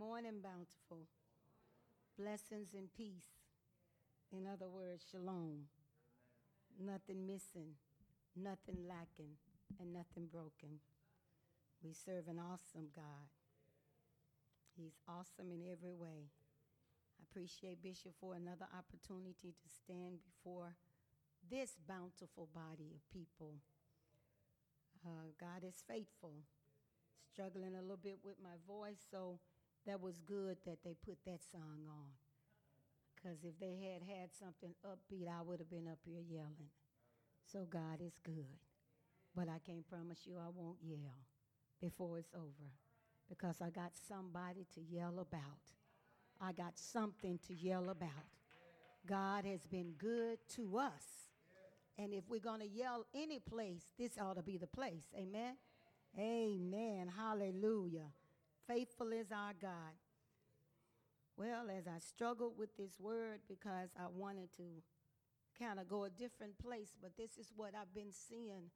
morning, bountiful. Blessings and peace. In other words, shalom. Nothing missing, nothing lacking, and nothing broken. We serve an awesome God. He's awesome in every way. I appreciate Bishop for another opportunity to stand before this bountiful body of people. God is faithful. Struggling a little bit with my voice, so that was good that they put that song on. Because if they had had something upbeat, I would have been up here yelling. So God is good. But I can't promise you I won't yell before it's over, because I got somebody to yell about. I got something to yell about. God has been good to us. And if we're going to yell any place, this ought to be the place. Amen? Amen. Hallelujah. Faithful is our God. Well, as I struggled with this word, because I wanted to kind of go a different place, but this is what I've been seeing,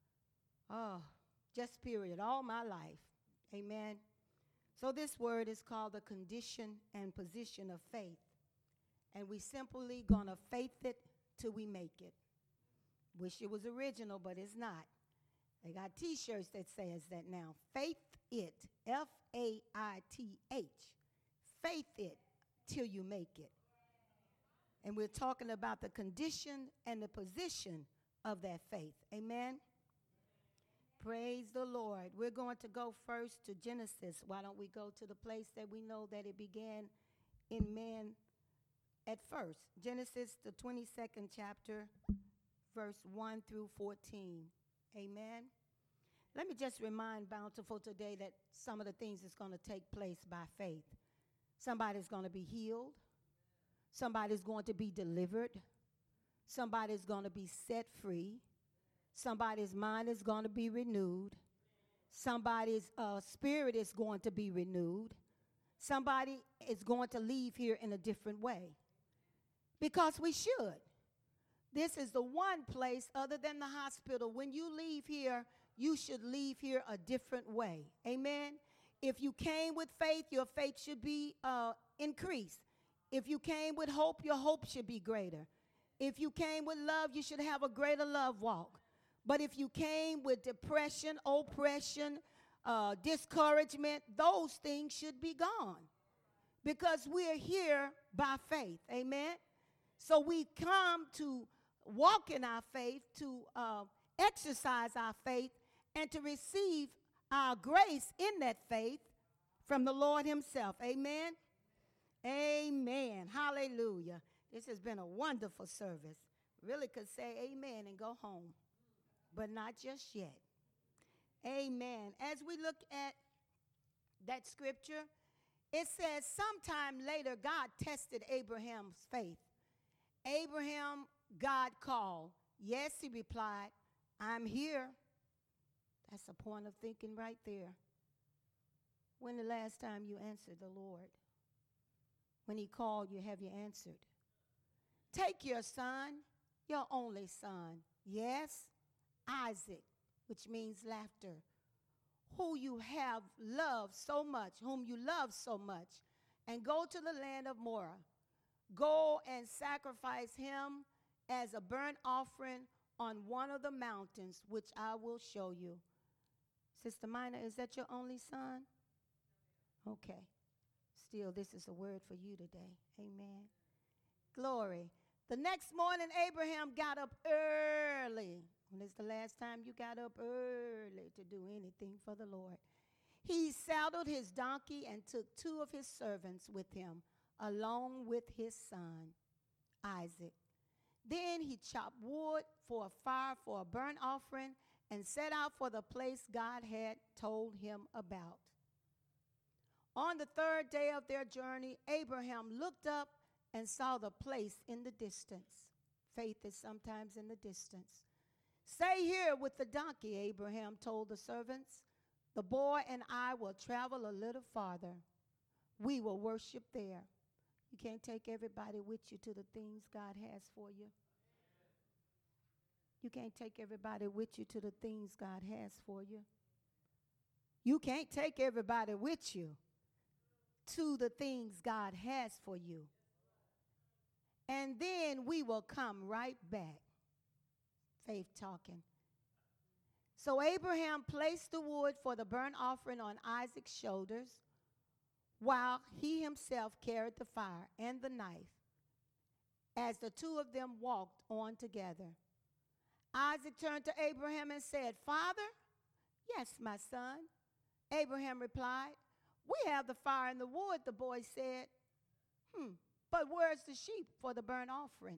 just period, all my life. Amen. So this word is called the condition and position of faith. And we simply going to faith it till we make it. Wish it was original, but it's not. They got T-shirts that says that now. Faith it, F-A-I-T-H. Faith it till you make it. And we're talking about the condition and the position of that faith. Amen? Praise the Lord. We're going to go first to Genesis. Why don't we go to the place that we know that it began in man at first? Genesis, the 22nd chapter, verse 1 through 14. Amen. Let me just remind Bountiful today that some of the things that's going to take place by faith. Somebody's going to be healed. Somebody's going to be delivered. Somebody's going to be set free. Somebody's mind is going to be renewed. Somebody's spirit is going to be renewed. Somebody is going to leave here in a different way. Because we should. This is the one place other than the hospital. When you leave here, you should leave here a different way. Amen? If you came with faith, your faith should be increased. If you came with hope, your hope should be greater. If you came with love, you should have a greater love walk. But if you came with depression, oppression, discouragement, those things should be gone. Because we're here by faith. Amen? So we come to walk in our faith, to exercise our faith, and to receive our grace in that faith from the Lord himself. Amen? Amen. Hallelujah. This has been a wonderful service. Really could say amen and go home, but not just yet. Amen. As we look at that scripture, it says sometime later God tested Abraham's faith. Abraham, God called. Yes, he replied, I'm here. That's a point of thinking right there. When the last time you answered the Lord? When he called you, have you answered? Take your son, your only son. Yes, Isaac, which means laughter, who you have loved so much, whom you love so much, and go to the land of Moriah. Go and sacrifice him as a burnt offering on one of the mountains, which I will show you. Sister Mina, is that your only son? Okay. Still, this is a word for you today. Amen. Glory. The next morning, Abraham got up early. When is the last time you got up early to do anything for the Lord? He saddled his donkey and took 2 of his servants with him, along with his son, Isaac. Then he chopped wood for a fire for a burnt offering and set out for the place God had told him about. On the 3rd day of their journey, Abraham looked up and saw the place in the distance. Faith is sometimes in the distance. Stay here with the donkey, Abraham told the servants. The boy and I will travel a little farther. We will worship there. You can't take everybody with you to the things God has for you. You can't take everybody with you to the things God has for you. You can't take everybody with you to the things God has for you. And then we will come right back. Faith talking. So Abraham placed the wood for the burnt offering on Isaac's shoulders, while he himself carried the fire and the knife, as the two of them walked on together. Isaac turned to Abraham and said, "Father?" "Yes, my son." Abraham replied, "We have the fire and the wood," the boy said. But where's the sheep for the burnt offering?"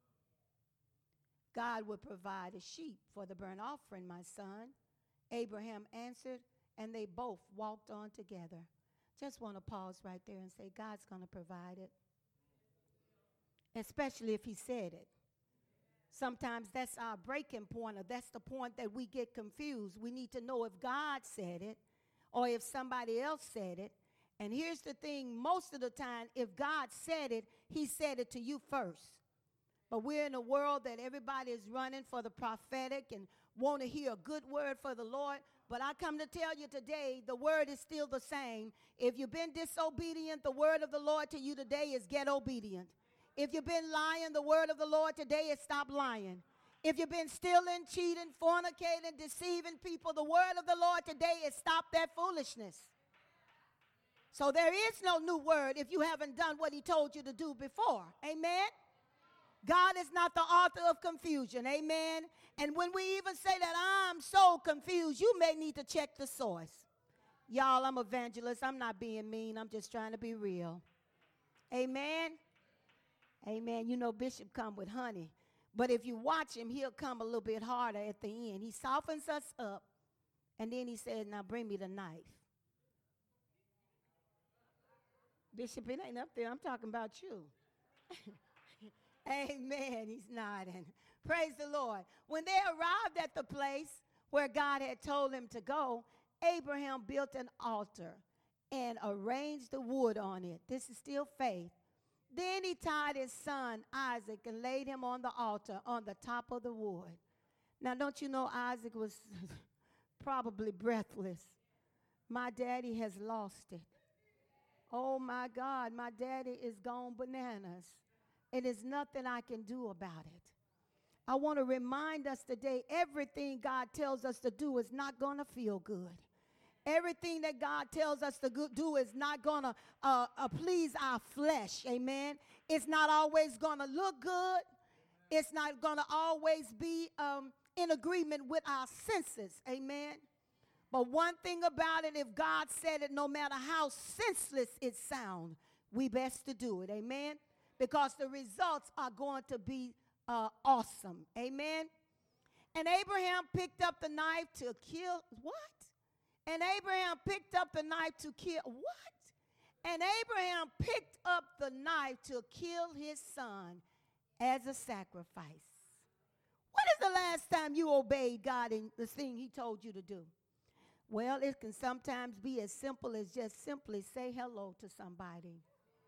"God will provide a sheep for the burnt offering, my son," Abraham answered, and they both walked on together. Just want to pause right there and say, God's going to provide it, especially if he said it. Sometimes that's our breaking point, or that's the point that we get confused. We need to know if God said it or if somebody else said it. And here's the thing, most of the time, if God said it, he said it to you first. But we're in a world that everybody is running for the prophetic and want to hear a good word for the Lord. But I come to tell you today, the word is still the same. If you've been disobedient, the word of the Lord to you today is get obedient. If you've been lying, the word of the Lord today is stop lying. If you've been stealing, cheating, fornicating, deceiving people, the word of the Lord today is stop that foolishness. So there is no new word if you haven't done what he told you to do before. Amen? God is not the author of confusion. Amen? And when we even say that I'm so confused, you may need to check the source. Y'all, I'm evangelist. I'm not being mean. I'm just trying to be real. Amen? Amen. You know, Bishop come with honey. But if you watch him, he'll come a little bit harder at the end. He softens us up, and then he says, "Now bring me the knife." Bishop, it ain't up there. I'm talking about you. Amen. He's nodding. Praise the Lord. When they arrived at the place where God had told him to go, Abraham built an altar and arranged the wood on it. This is still faith. Then he tied his son Isaac and laid him on the altar on the top of the wood. Now, don't you know Isaac was probably breathless? My daddy has lost it. Oh, my God, my daddy is gone bananas. It is nothing I can do about it. I want to remind us today, everything God tells us to do is not going to feel good. Everything that God tells us to do is not going to please our flesh. Amen. It's not always going to look good. It's not going to always be in agreement with our senses. Amen. But one thing about it, if God said it, no matter how senseless it sounds, we best to do it. Amen. Because the results are going to be awesome. Amen. And Abraham picked up the knife to kill. What? And Abraham picked up the knife to kill. What? And Abraham picked up the knife to kill his son as a sacrifice. When is the last time you obeyed God in the thing he told you to do? Well, it can sometimes be as simple as just simply say hello to somebody.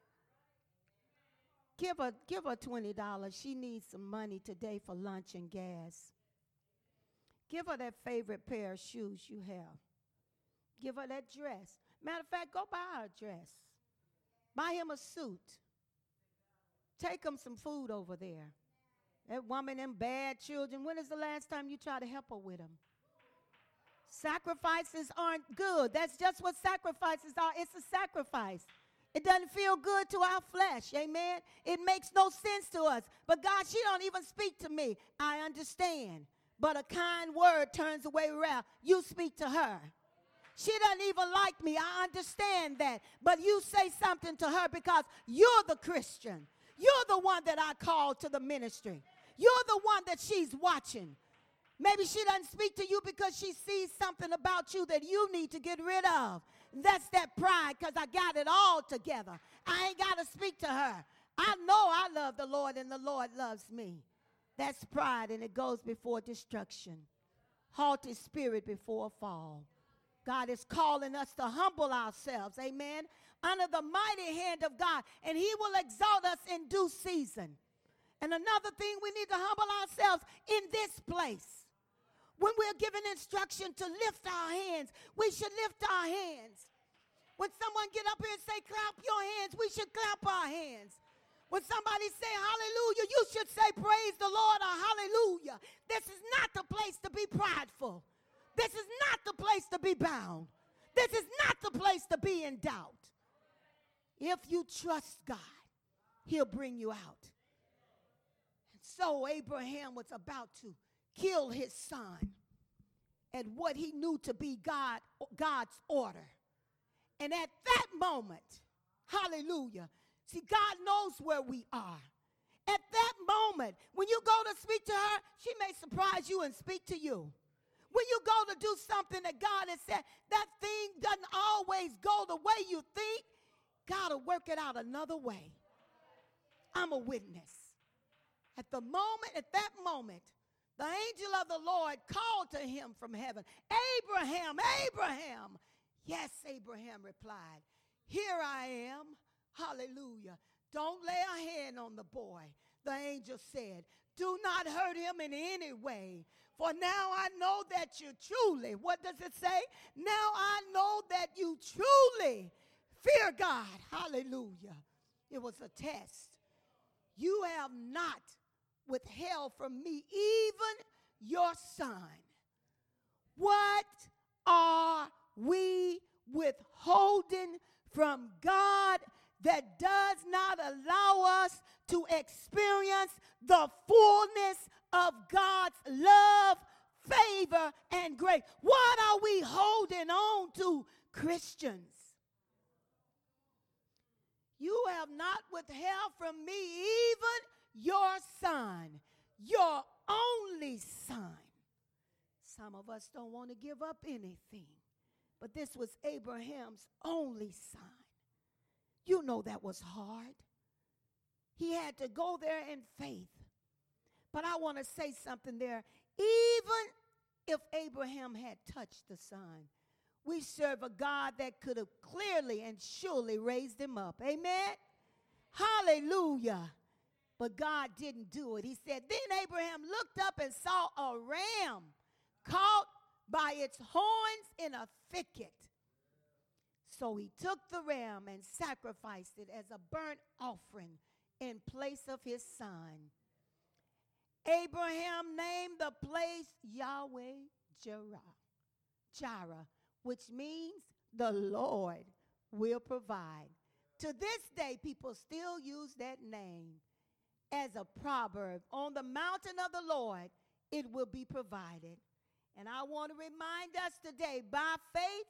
Give her $20. She needs some money today for lunch and gas. Give her that favorite pair of shoes you have. Give her that dress. Matter of fact, go buy her a dress. Buy him a suit. Take him some food over there. That woman and bad children, when is the last time you tried to help her with them? Sacrifices aren't good. That's just what sacrifices are. It's a sacrifice. It doesn't feel good to our flesh. Amen. It makes no sense to us. But God, she don't even speak to me. I understand. But a kind word turns away wrath. You speak to her. She doesn't even like me. I understand that. But you say something to her because you're the Christian. You're the one that I called to the ministry. You're the one that she's watching. Maybe she doesn't speak to you because she sees something about you that you need to get rid of. That's that pride, because I got it all together. I ain't got to speak to her. I know I love the Lord and the Lord loves me. That's pride, and it goes before destruction. Haughty spirit before a fall. God is calling us to humble ourselves, amen, under the mighty hand of God, and he will exalt us in due season. And another thing, we need to humble ourselves in this place. When we're given instruction to lift our hands, we should lift our hands. When someone get up here and say, clap your hands, we should clap our hands. When somebody say hallelujah, you should say praise the Lord or hallelujah. This is not the place to be prideful. This is not the place to be bound. This is not the place to be in doubt. If you trust God, he'll bring you out. And so Abraham was about to kill his son at what he knew to be God's order. And at that moment, hallelujah, see, God knows where we are. At that moment, when you go to speak to her, she may surprise you and speak to you. When you go to do something that God has said, that thing doesn't always go the way you think. God will work it out another way. I'm a witness. At that moment, the angel of the Lord called to him from heaven, Abraham, Abraham. Yes, Abraham replied, here I am. Hallelujah. Don't lay a hand on the boy. The angel said, do not hurt him in any way. For now I know that you truly, what does it say? Now I know that you truly fear God. Hallelujah. It was a test. You have not withheld from me even your son. What are we withholding from God that does not allow us to experience the fullness of God's love, favor, and grace? What are we holding on to, Christians? You have not withheld from me even your son, your only son. Some of us don't want to give up anything, but this was Abraham's only son. You know that was hard. He had to go there in faith. But I want to say something there. Even if Abraham had touched the son, we serve a God that could have clearly and surely raised him up. Amen? Hallelujah. But God didn't do it. He said, then Abraham looked up and saw a ram caught by its horns in a thicket. So he took the ram and sacrificed it as a burnt offering in place of his son. Abraham named the place Yahweh Jireh, which means the Lord will provide. To this day, people still use that name as a proverb. On the mountain of the Lord, it will be provided. And I want to remind us today, by faith,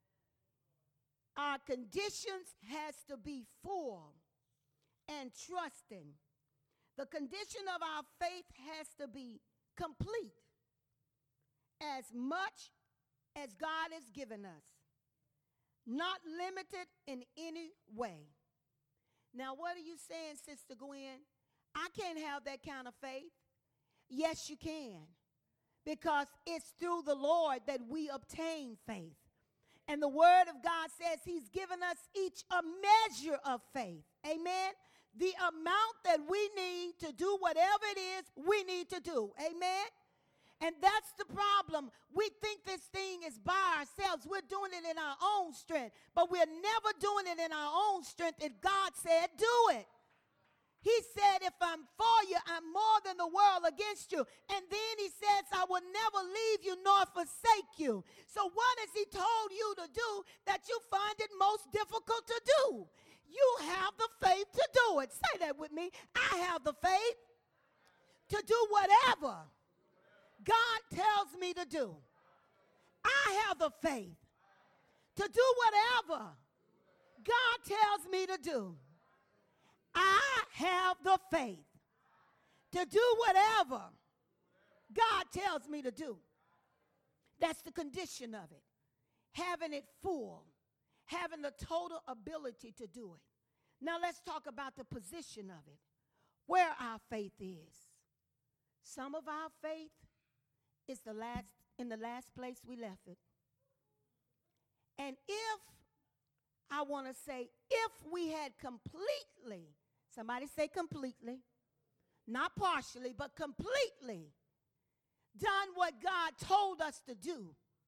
our conditions has to be full and trusting. The condition of our faith has to be complete, as much as God has given us, not limited in any way. Now, what are you saying, Sister Gwen? I can't have that kind of faith. Yes, you can, because it's through the Lord that we obtain faith. And the word of God says he's given us each a measure of faith. Amen? The amount that we need to do whatever it is we need to do. Amen? And that's the problem. We think this thing is by ourselves. We're doing it in our own strength. But we're never doing it in our own strength if God said do it. He said, if I'm for you, I'm more than the world against you. And then he says, I will never leave you nor forsake you. So what has he told you to do that you find it most difficult to do? You have the faith to do it. Say that with me. I have the faith to do whatever God tells me to do. I have the faith to do whatever God tells me to do. I have the faith to do whatever God tells me to do. That's the condition of it. Having it full, having the total ability to do it. Now let's talk about the position of it, where our faith is. Some of our faith is in the last place we left it. And if we had completely, somebody say completely, not partially, but completely done what God told us to do,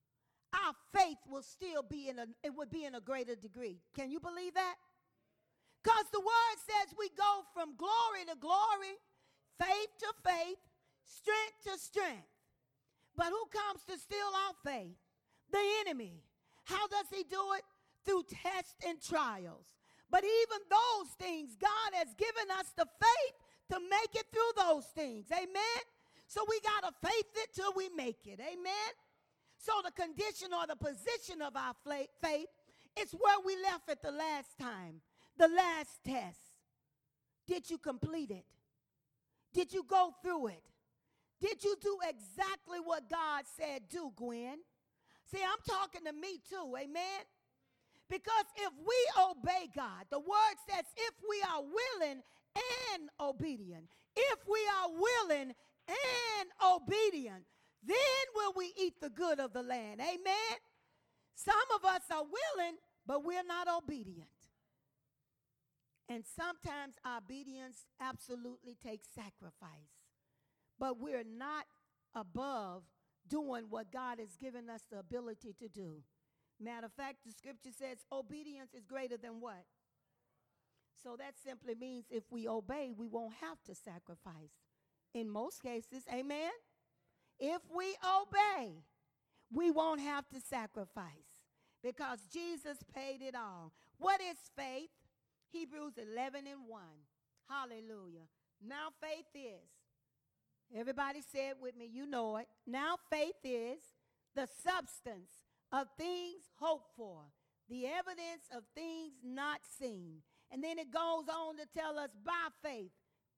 our faith will still be it would be in a greater degree. Can you believe that? Because the word says we go from glory to glory, faith to faith, strength to strength. But who comes to steal our faith? The enemy. How does he do it? Through tests and trials. But even those things, God has given us the faith to make it through those things. Amen? So we got to faith it till we make it. Amen? So the condition or the position of our faith is where we left it the last time, the last test. Did you complete it? Did you go through it? Did you do exactly what God said do, Gwen? See, I'm talking to me too, amen? Because if we obey God, the word says if we are willing and obedient, if we are willing and obedient, then will we eat the good of the land, amen? Some of us are willing, but we're not obedient. And sometimes our obedience absolutely takes sacrifice. But we're not above doing what God has given us the ability to do. Matter of fact, the scripture says obedience is greater than what? So that simply means if we obey, we won't have to sacrifice. In most cases, amen? If we obey, we won't have to sacrifice because Jesus paid it all. What is faith? Hebrews 11:1. Hallelujah. Now faith is. Everybody say it with me. You know it. Now faith is the substance of things hoped for, the evidence of things not seen. And then it goes on to tell us by faith,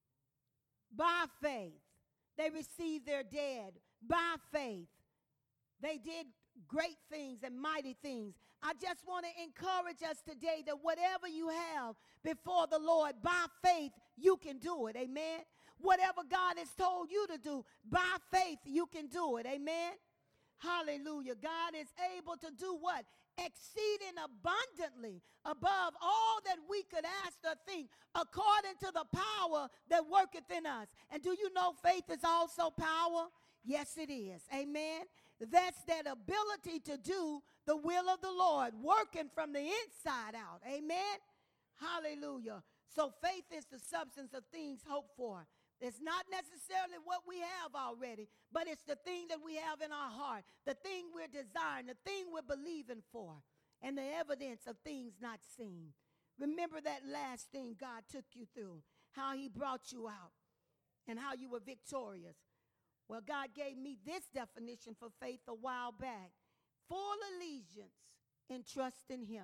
they received their dead. By faith, they did great things and mighty things. I just want to encourage us today that whatever you have before the Lord, by faith, you can do it. Amen. Whatever God has told you to do, by faith, you can do it. Amen. Hallelujah. God is able to do what? Exceeding abundantly above all that we could ask or think, according to the power that worketh in us. And do you know faith is also power? Yes, it is. Amen. That's that ability to do the will of the Lord, working from the inside out. Amen. Hallelujah. So faith is the substance of things hoped for. It's not necessarily what we have already, but it's the thing that we have in our heart, the thing we're desiring, the thing we're believing for, and the evidence of things not seen. Remember that last thing God took you through, how he brought you out, and how you were victorious. Well, God gave me this definition for faith a while back. Full allegiance in trust in him.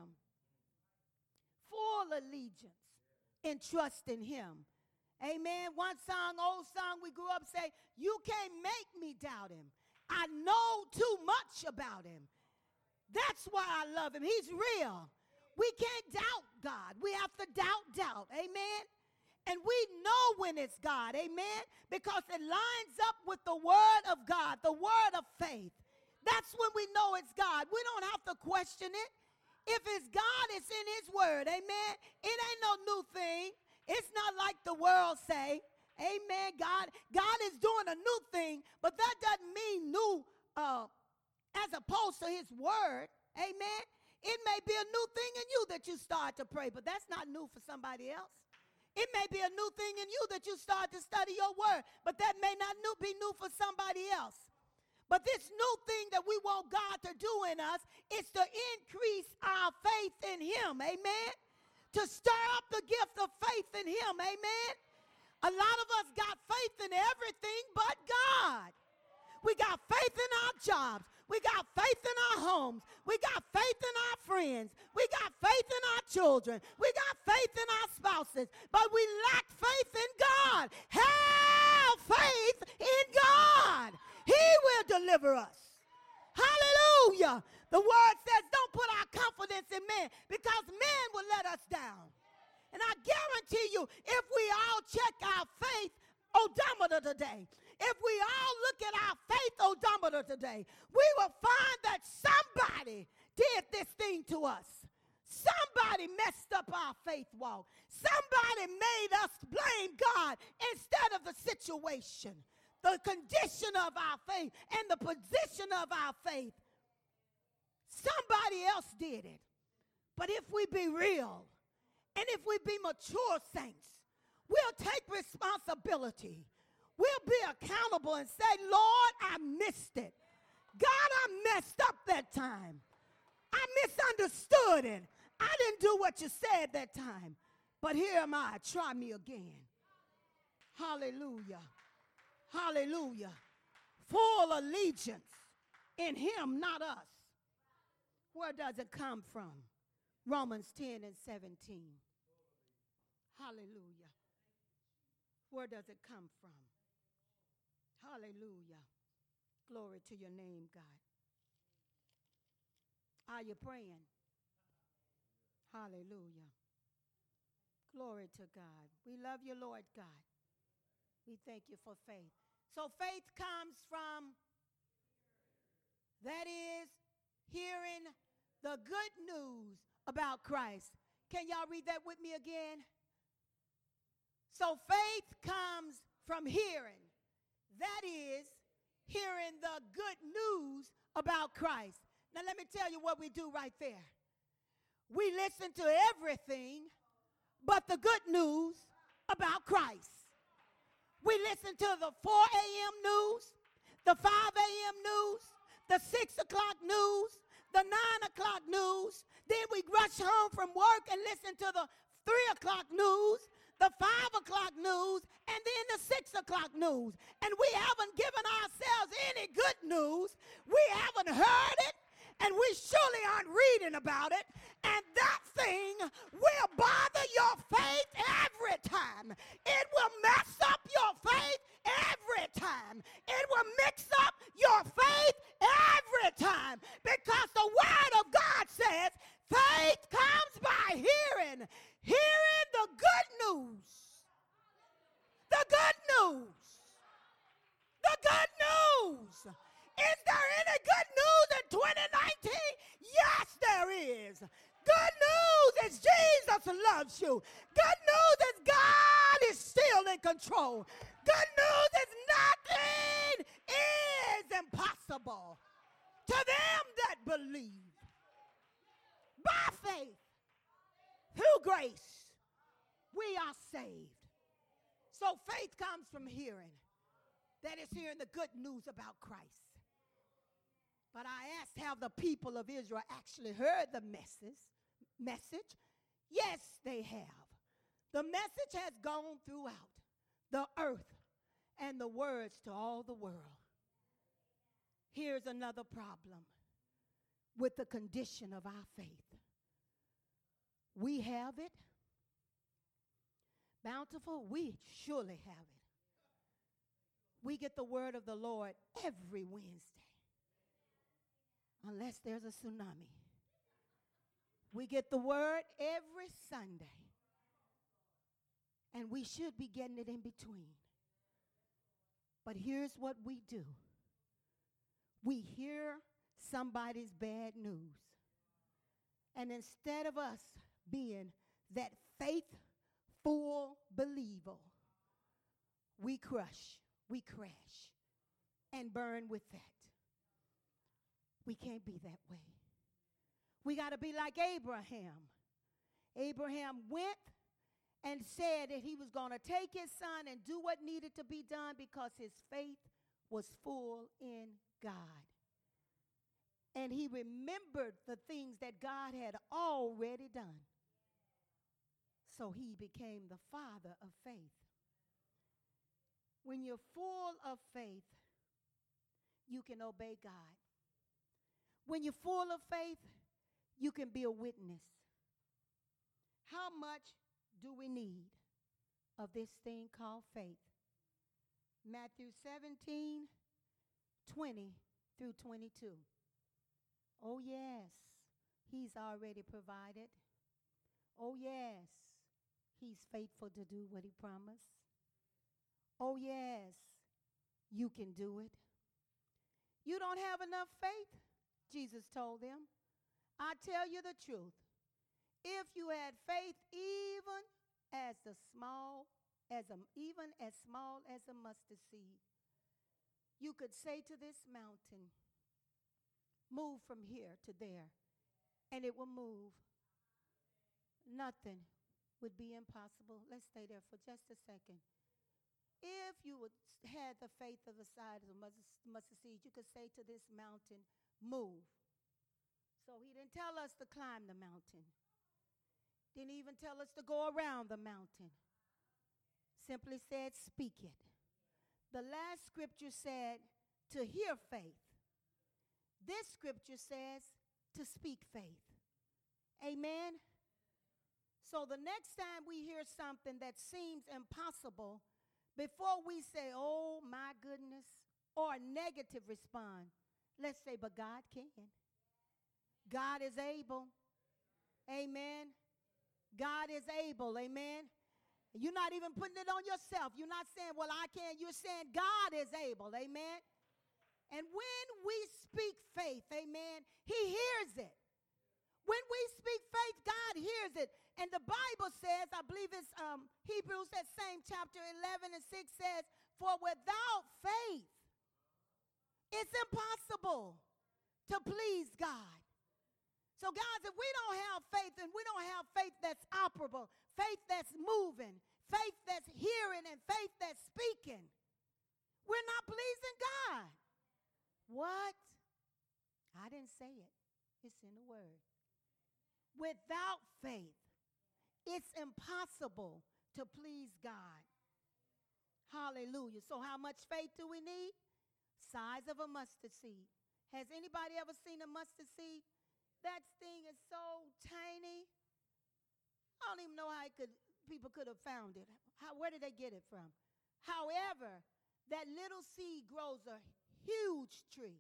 Full allegiance in trust in him. Amen. One song, old song we grew up say, you can't make me doubt him. I know too much about him. That's why I love him. He's real. We can't doubt God. We have to doubt. Amen. And we know when it's God. Amen. Because it lines up with the word of God, the word of faith. That's when we know it's God. We don't have to question it. If it's God, it's in his word. Amen. It ain't no new thing. It's not like the world say, amen, God is doing a new thing, but that doesn't mean new as opposed to his word, amen. It may be a new thing in you that you start to pray, but that's not new for somebody else. It may be a new thing in you that you start to study your word, but that may not be new for somebody else. But this new thing that we want God to do in us is to increase our faith in him, amen. To stir up the gift of faith in him, amen. A lot of us got faith in everything but God. We got faith in our jobs. We got faith in our homes. We got faith in our friends. We got faith in our children. We got faith in our spouses. But we lack faith in God. Have faith in God. He will deliver us. Hallelujah. The word says don't put our confidence in men because men will let us down. And I guarantee you, if we all check our faith odometer today, if we all look at our faith odometer today, we will find that somebody did this thing to us. Somebody messed up our faith walk. Somebody made us blame God instead of the situation, the condition of our faith, and the position of our faith. Somebody else did it. But if we be real and if we be mature saints, we'll take responsibility. We'll be accountable and say, Lord, I missed it. God, I messed up that time. I misunderstood it. I didn't do what you said that time. But here am I. Try me again. Hallelujah. Hallelujah. Full allegiance in him, not us. Where does it come from? Romans 10 and 17. Hallelujah. Where does it come from? Hallelujah. Glory to your name, God. Are you praying? Hallelujah. Glory to God. We love you, Lord God. We thank you for faith. So faith comes from, that is, hearing the good news about Christ. Can y'all read that with me again? So faith comes from hearing. That is, hearing the good news about Christ. Now let me tell you what we do right there. We listen to everything but the good news about Christ. We listen to the 4 a.m. news, the 5 a.m. news, the 6 o'clock news, the 9 o'clock news. Then we rush home from work and listen to the 3 o'clock news, the 5 o'clock news, and then the 6 o'clock news. And we haven't given ourselves any good news. We haven't heard it, and we surely aren't reading about it. And that thing will bother your faith every time. It will mess up your faith every time. It will mix up your faith every time. Because the word of God says faith comes by hearing. Hearing the good news. The good news. The good news. Is there any good news in 2019? Yes, there is. Good news is Jesus loves you. Good news is God is still in control. Good news is nothing is impossible to them that believe. By faith, through grace, we are saved. So faith comes from hearing. That is hearing the good news about Christ. But I asked, have the people of Israel actually heard the message? Yes, they have. The message has gone throughout the earth and the words to all the world. Here's another problem with the condition of our faith. We have it. Bountiful, we surely have it. We get the word of the Lord every Wednesday. Unless there's a tsunami. We get the word every Sunday. And we should be getting it in between. But here's what we do. We hear somebody's bad news. And instead of us being that faithful believer, we crush, we crash, and burn with that. We can't be that way. We got to be like Abraham. Abraham went and said that he was going to take his son and do what needed to be done because his faith was full in God. And he remembered the things that God had already done. So he became the father of faith. When you're full of faith, you can obey God. When you're full of faith, you can be a witness. How much do we need of this thing called faith? Matthew 17, 20 through 22. Oh, yes, he's already provided. Oh, yes, he's faithful to do what he promised. Oh, yes, you can do it. You don't have enough faith? Jesus told them, I tell you the truth. If you had faith even as small as a mustard seed, you could say to this mountain, Move from here to there, and it will move. Nothing would be impossible. Let's stay there for just a second. If you would had the faith of the size of a mustard seed, you could say to this mountain, move. So he didn't tell us to climb the mountain. Didn't even tell us to go around the mountain. Simply said, speak it. The last scripture said to hear faith. This scripture says to speak faith. Amen? So the next time we hear something that seems impossible, before we say, oh my goodness, or a negative respond, let's say, but God can. God is able. Amen. God is able. Amen. You're not even putting it on yourself. You're not saying, well, I can. You're saying God is able. Amen. And when we speak faith, amen, he hears it. When we speak faith, God hears it. And the Bible says, I believe it's Hebrews, that same chapter 11 and 6 says, for without faith, it's impossible to please God. So guys, if we don't have faith, and we don't have faith that's operable, faith that's moving, faith that's hearing, and faith that's speaking, we're not pleasing God. What? I didn't say it. It's in the word. Without faith, it's impossible to please God. Hallelujah. So how much faith do we need? Size of a mustard seed. Has anybody ever seen a mustard seed? That thing is so tiny. I don't even know how people could have found it. Where did they get it from? However, that little seed grows a huge tree.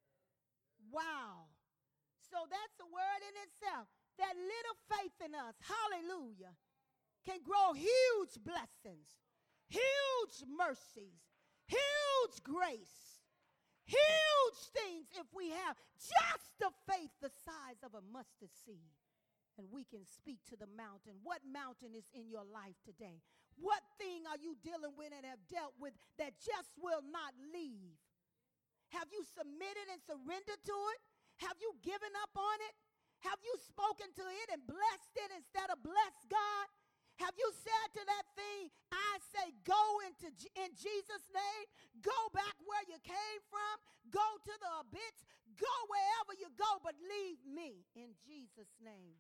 Wow. So that's a word in itself. That little faith in us, hallelujah, can grow huge blessings, huge mercies, huge grace, huge things if we have just the faith the size of a mustard seed. And we can speak to the mountain. What mountain is in your life today? What thing are you dealing with and have dealt with that just will not leave? Have you submitted and surrendered to it? Have you given up on it? Have you spoken to it and blessed it instead of bless God? Have you said to that thing, I say go in Jesus' name, go back where you came from, go to the abyss, go wherever you go, but leave me in Jesus' name.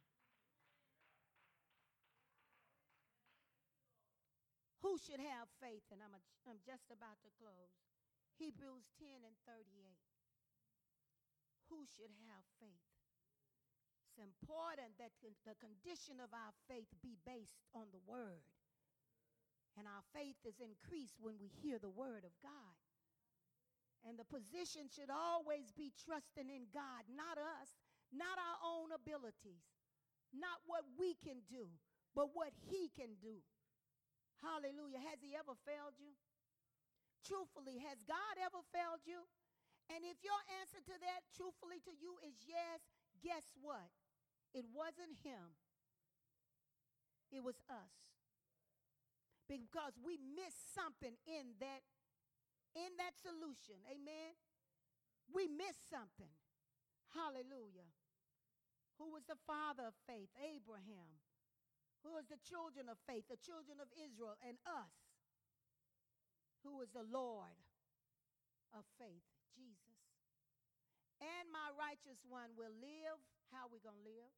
Who should have faith? And I'm just about to close. Hebrews 10 and 38. Who should have faith? It's important that the condition of our faith be based on the word. And our faith is increased when we hear the word of God. And the position should always be trusting in God, not us, not our own abilities, not what we can do, but what he can do. Hallelujah. Has he ever failed you? Truthfully, has God ever failed you? And if your answer to that, truthfully to you, is yes, guess what? It wasn't him. It was us. Because we missed something in that solution. Amen? We missed something. Hallelujah. Who was the father of faith? Abraham. Who was the children of faith? The children of Israel and us. Who was the Lord of faith? Jesus. And my righteous one will live. How are we going to live?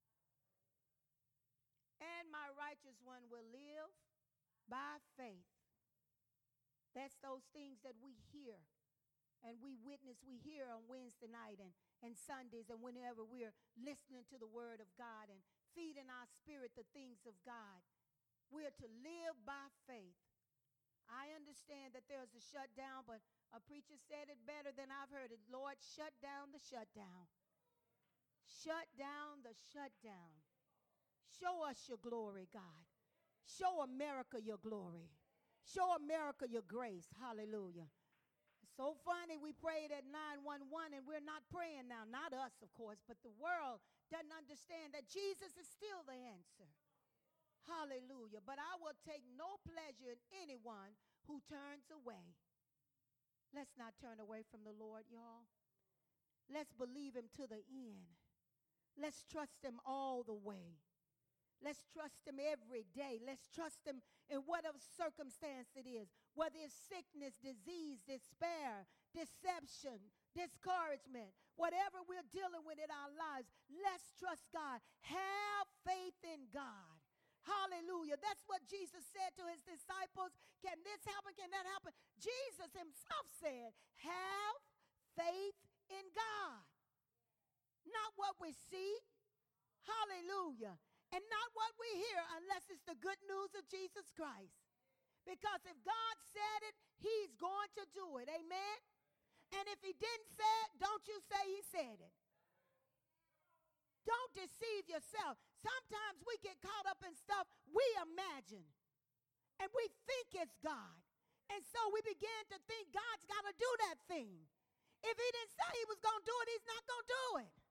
And my righteous one will live by faith. That's those things that we hear and we witness, we hear on Wednesday night and Sundays, and whenever we're listening to the word of God and feeding our spirit the things of God. We're to live by faith. I understand that there's a shutdown, but a preacher said it better than I've heard it. Lord, shut down the shutdown. Shut down the shutdown. Show us your glory, God. Show America your glory. Show America your grace. Hallelujah. It's so funny, we prayed at 911 and we're not praying now. Not us, of course, but the world doesn't understand that Jesus is still the answer. Hallelujah. But I will take no pleasure in anyone who turns away. Let's not turn away from the Lord, y'all. Let's believe him to the end. Let's trust him all the way. Let's trust him every day. Let's trust him in whatever circumstance it is, whether it's sickness, disease, despair, deception, discouragement, whatever we're dealing with in our lives. Let's trust God. Have faith in God. Hallelujah. That's what Jesus said to his disciples. Can this happen? Can that happen? Jesus himself said, have faith in God. Not what we see. Hallelujah. And not what we hear unless it's the good news of Jesus Christ. Because if God said it, he's going to do it. Amen? And if he didn't say it, don't you say he said it. Don't deceive yourself. Sometimes we get caught up in stuff we imagine. And we think it's God. And so we begin to think God's got to do that thing. If he didn't say he was going to do it, he's not going to do it.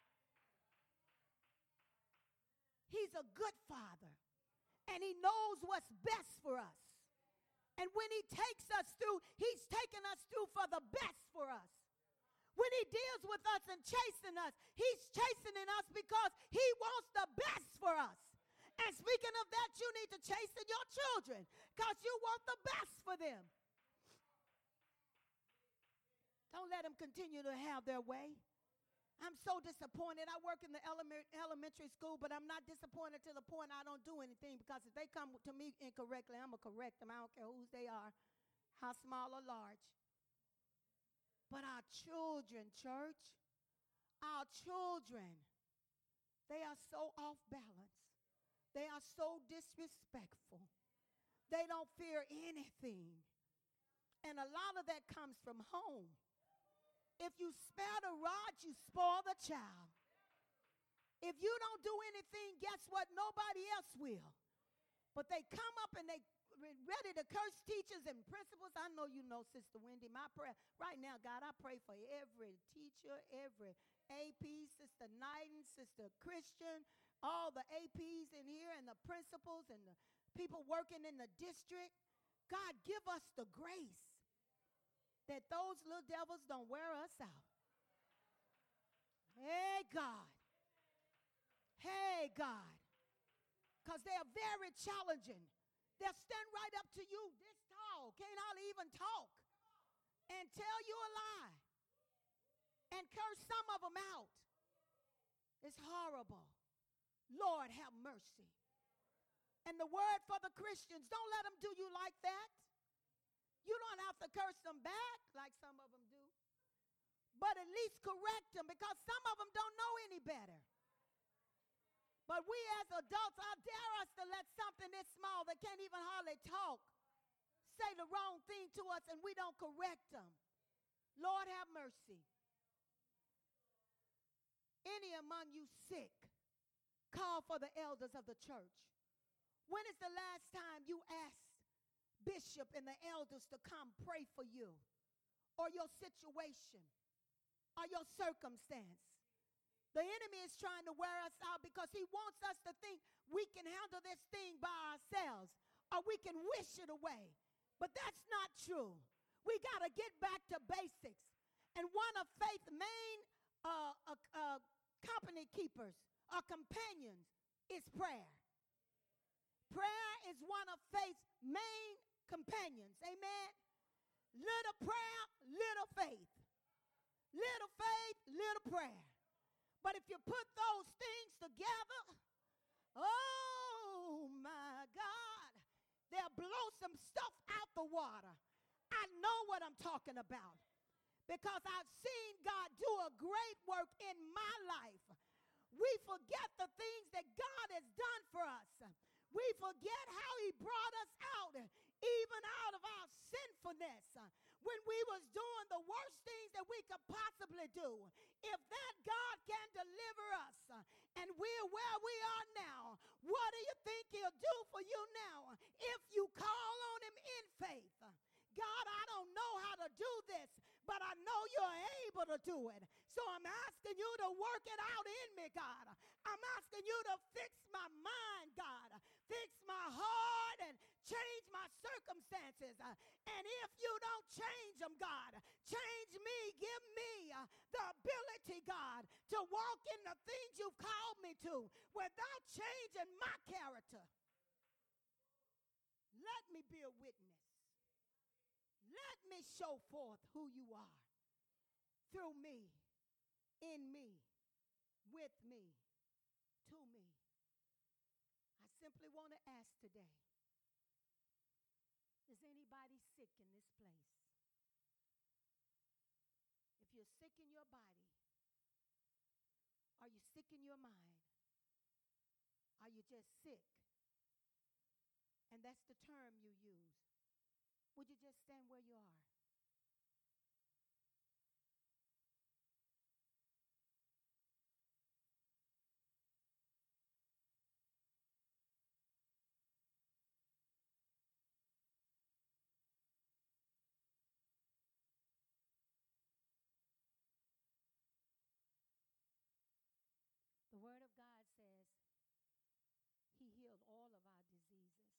He's a good father, and he knows what's best for us. And when he takes us through, he's taking us through for the best for us. When he deals with us and chastening us, he's chastening us because he wants the best for us. And speaking of that, you need to chasten your children because you want the best for them. Don't let them continue to have their way. I'm so disappointed. I work in the elementary school, but I'm not disappointed to the point I don't do anything, because if they come to me incorrectly, I'm going to correct them. I don't care whose they are, how small or large. But our children, church, our children, they are so off balance. They are so disrespectful. They don't fear anything. And a lot of that comes from home. If you spare the rod, you spoil the child. If you don't do anything, guess what? Nobody else will. But they come up and they ready to curse teachers and principals. I know you know, Sister Wendy, my prayer right now, God, I pray for every teacher, every AP, Sister Knighton, Sister Christian, all the APs in here, and the principals and the people working in the district. God, give us the grace that those little devils don't wear us out. Hey, God. Hey, God. Because they are very challenging. They'll stand right up to you this tall, can't hardly even talk, and tell you a lie and curse some of them out. It's horrible. Lord, have mercy. And the word for the Christians, don't let them do you like that. You don't have to curse them back like some of them do. But at least correct them, because some of them don't know any better. But we as adults, how dare us to let something this small that can't even hardly talk say the wrong thing to us and we don't correct them. Lord, have mercy. Any among you sick, call for the elders of the church. When is the last time you asked Bishop and the elders to come pray for you, or your situation, or your circumstance? The enemy is trying to wear us out because he wants us to think we can handle this thing by ourselves, or we can wish it away. But that's not true. We got to get back to basics. And one of faith's main company keepers or companions is prayer. Prayer is one of faith's main companions. Amen. Little prayer, little faith. Little faith, little prayer. But if you put those things together, oh my God, they'll blow some stuff out the water. I know what I'm talking about, because I've seen God do a great work in my life. We forget the things that God has done for us. We forget how he brought us out, even out of our sinfulness, when we was doing the worst things that we could possibly do. If that God can deliver us, and we're where we are now, what do you think he'll do for you now if you call on him in faith? God, I don't know how to do this, but I know you're able to do it. So I'm asking you to work it out in me, God. I'm asking you to fix my mind, God. Fix my heart and change my circumstances. And if you don't change them, God, Change me. Give me the ability, God, to walk in the things you've called me to without changing my character. Let me be a witness. Let me show forth who you are through me, in me, with me, to me. I simply want to ask today, is anybody sick in this place? If you're sick in your body, are you sick in your mind? Are you just sick? And that's the term you use. Would you just stand where you are? The Word of God says He healed all of our diseases.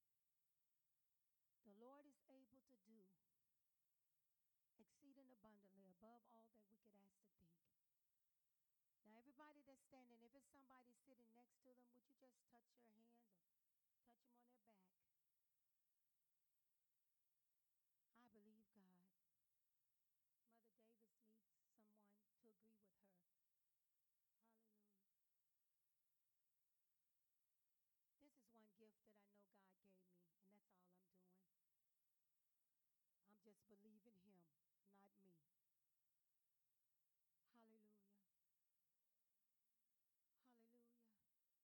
The Lord is able to do exceeding abundantly above all that we could ask to think. Now, everybody that's standing, if it's somebody sitting next to them, would you just touch your hand or touch them on their back? I believe God. Mother Davis needs someone to agree with her. Hallelujah. This is one gift that I know God gave me, and that's all I'm doing. I'm just believing Him, not me. Hallelujah. Hallelujah.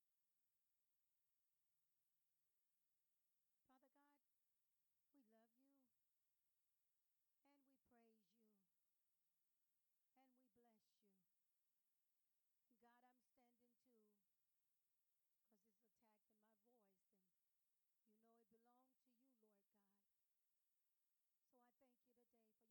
Father God, we love you, and we praise you, and we bless you. And God, I'm standing too, because it's attacking my voice, and you know it belongs to you, Lord God. So I thank you today for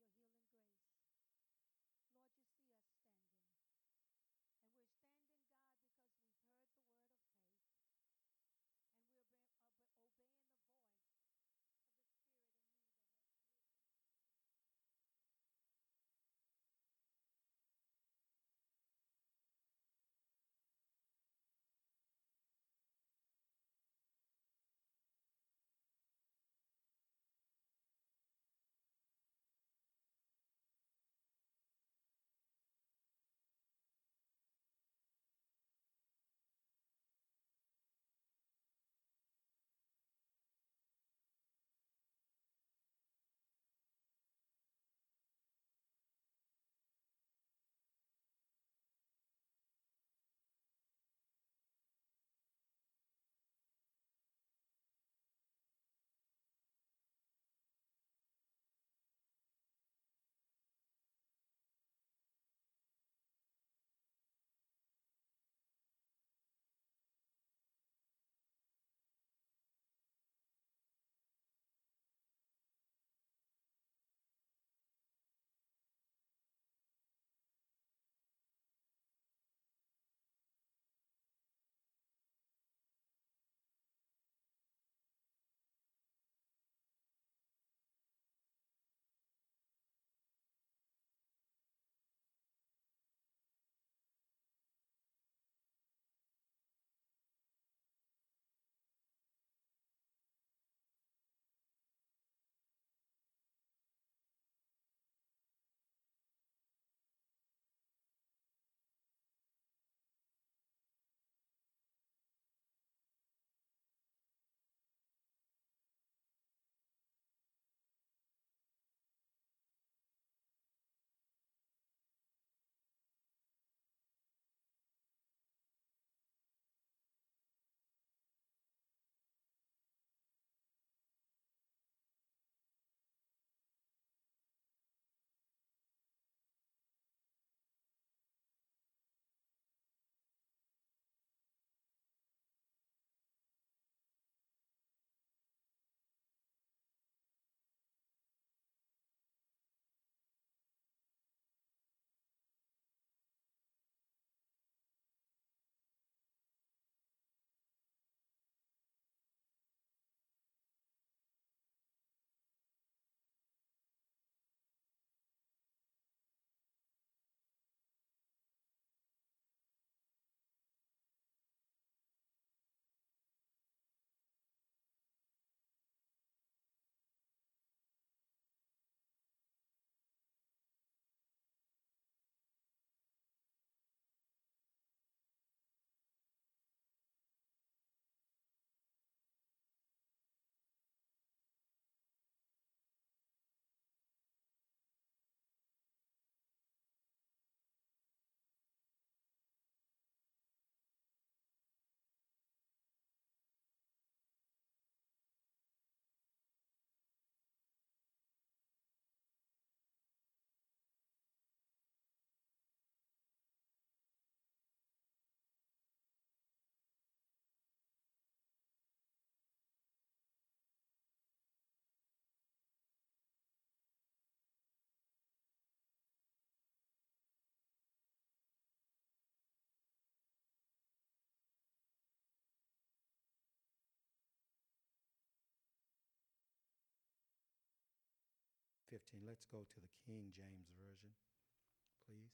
15. Let's go to the King James Version, please.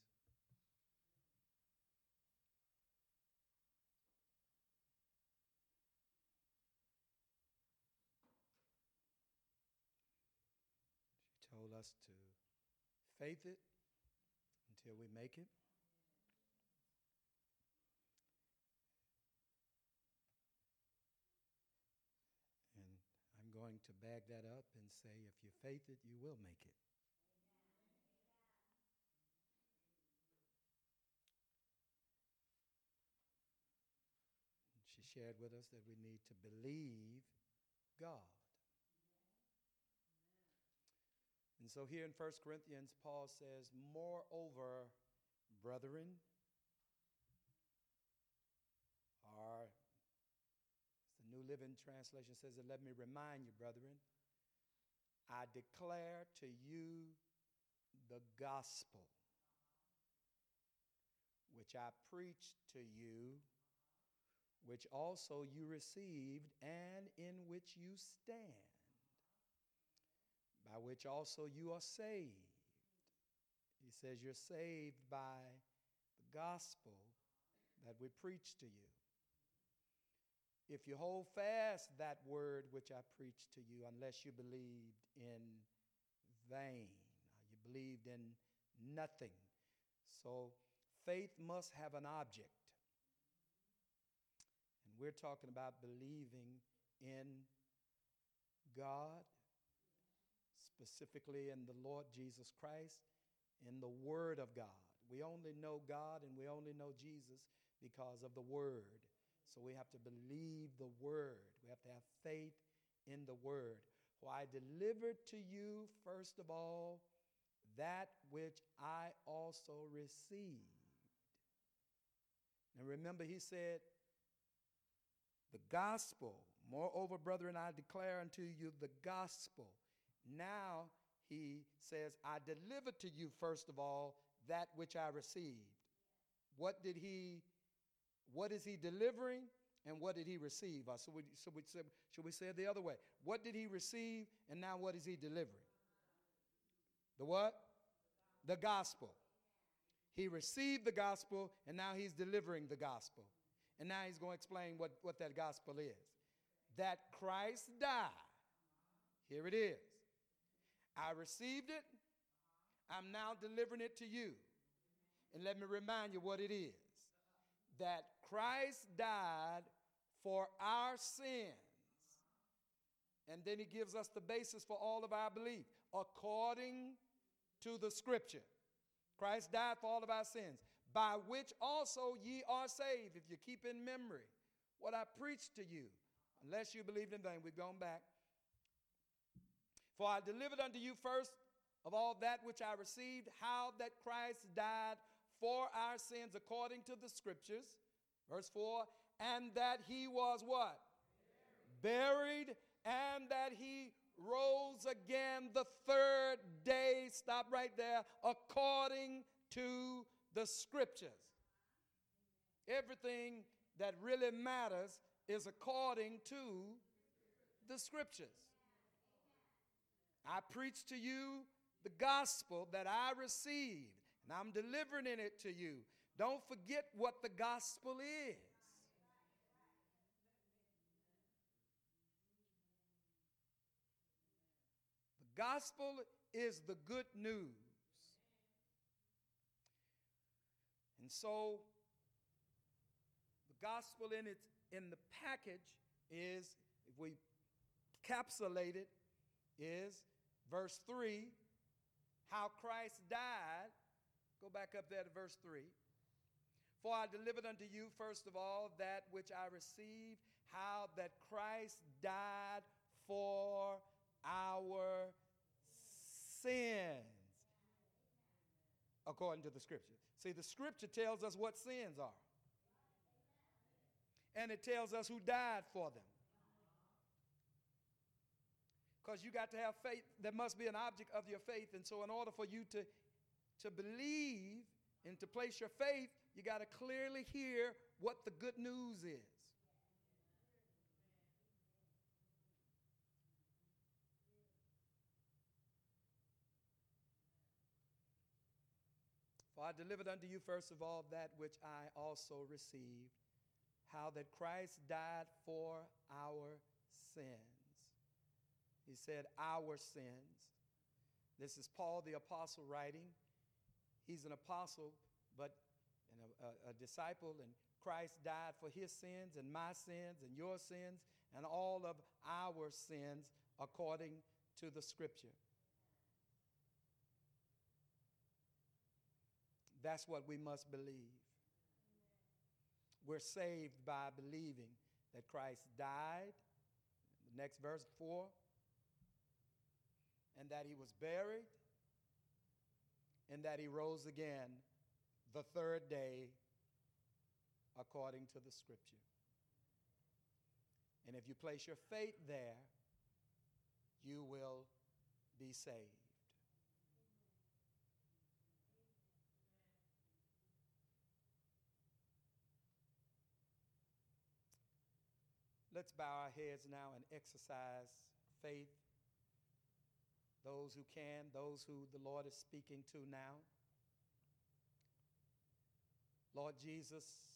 She told us to faith it until we make it. And I'm going to back that up and say, if you faith it, you will make it. She shared with us that we need to believe God. And so here in 1 Corinthians, Paul says, moreover, brethren, or the New Living Translation says that, let me remind you, brethren, I declare to you the gospel which I preached to you, which also you received, and in which you stand, by which also you are saved. He says you're saved by the gospel that we preach to you. If you hold fast that word which I preached to you, unless you believed in vain, you believed in nothing. So faith must have an object. And we're talking about believing in God, specifically in the Lord Jesus Christ, in the Word of God. We only know God and we only know Jesus because of the Word. So we have to believe the Word. We have to have faith in the Word. For I delivered to you, first of all, that which I also received. Now remember, he said, the gospel. Moreover, brethren, I declare unto you the gospel. Now he says, I delivered to you, first of all, that which I received. What is he delivering and what did he receive? Should we say it the other way? What did he receive and now what is he delivering? The what? The gospel. He received the gospel and now he's delivering the gospel. And now he's going to explain what that gospel is. That Christ died. Here it is. I received it. I'm now delivering it to you. And let me remind you what it is. That Christ died for our sins. And then he gives us the basis for all of our belief. According to the scripture. Christ died for all of our sins, by which also ye are saved. If you keep in memory what I preached to you, unless you believed in vain. We've gone back. For I delivered unto you first of all that which I received, how that Christ died for our sins according to the scriptures. Verse 4, and that he was what? Buried, and that he rose again the third day. Stop right there. According to the scriptures. Everything that really matters is according to the scriptures. I preach to you the gospel that I received, and I'm delivering it to you. Don't forget what the gospel is. The gospel is the good news. And so the gospel in the package is, if we encapsulate it, is verse 3, how Christ died. Go back up there to verse 3. For I delivered unto you, first of all, that which I received, how that Christ died for our sins, according to the scripture. See, the scripture tells us what sins are. And it tells us who died for them. Because you got to have faith. There must be an object of your faith. And so in order for you to believe and to place your faith, you got to clearly hear what the good news is. For I delivered unto you first of all that which I also received, how that Christ died for our sins. He said, our sins. This is Paul the apostle writing. He's an apostle, but a disciple, and Christ died for his sins and my sins and your sins and all of our sins according to the scripture. That's what we must believe. We're saved by believing that Christ died, the next verse 4, and that he was buried, and that he rose again the third day according to the scripture. And if you place your faith there, you will be saved. Let's bow our heads now and exercise faith. Those who can, those who the Lord is speaking to now. Lord Jesus,